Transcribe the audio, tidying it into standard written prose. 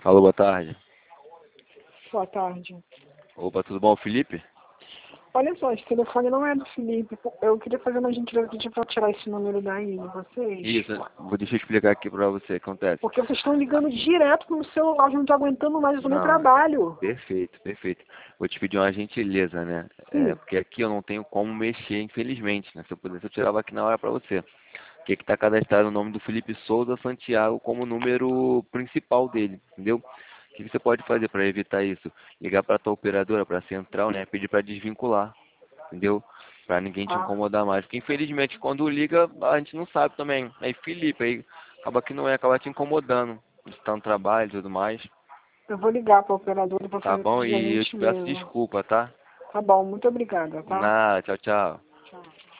Alô, boa tarde. Boa tarde. Opa, tudo bom, Felipe? Olha só, esse telefone não é do Felipe. Eu queria fazer uma gentileza pedir para tirar esse número daí de vocês. Isso, deixa eu explicar aqui pra você o que acontece. Porque vocês estão ligando direto no meu celular, eu não estou aguentando mais o meu Não, trabalho. perfeito, perfeito. Vou te pedir uma gentileza, né? Sim. Porque aqui eu não tenho como mexer, infelizmente, né? Se eu pudesse, eu tirava aqui na hora pra você. Que tá cadastrado o nome do Felipe Souza Santiago como número principal dele, entendeu? O que você pode fazer para evitar isso? Ligar para tua operadora, para a central, né? Pedir para desvincular, entendeu? Para ninguém te Ah, incomodar mais. Porque infelizmente quando liga, a gente não sabe também. Aí Felipe, aí acaba que não é, acaba te incomodando. Está no trabalho e tudo mais. eu vou ligar para a operadora para Tá fazer bom? a E eu te peço gentileza. desculpa, tá? Tá bom, muito obrigada, tá? Nada, tchau, tchau. Tchau.